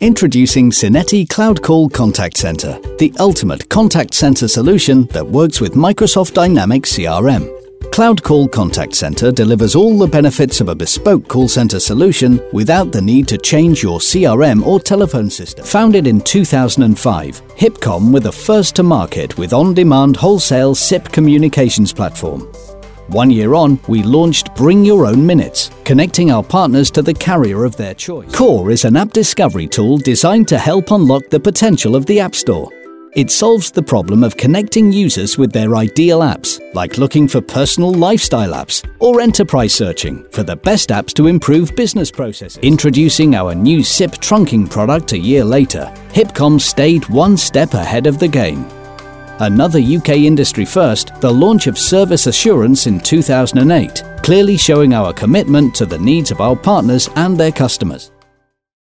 Introducing Synetti Cloud Call Contact Center, the ultimate contact center solution that works with Microsoft Dynamics CRM. Cloud Call Contact Center delivers all the benefits of a bespoke call center solution without the need to change your CRM or telephone system. Founded in 2005, Hipcom were the first to market with on-demand wholesale SIP communications platform. 1 year on, we launched Bring Your Own Minutes, connecting our partners to the carrier of their choice. Core is an app discovery tool designed to help unlock the potential of the App Store. It solves the problem of connecting users with their ideal apps, like looking for personal lifestyle apps or enterprise searching for the best apps to improve business processes. Introducing our new SIP trunking product a year later, Hipcom stayed one step ahead of the game. Another UK industry first, the launch of Service Assurance in 2008, clearly showing our commitment to the needs of our partners and their customers.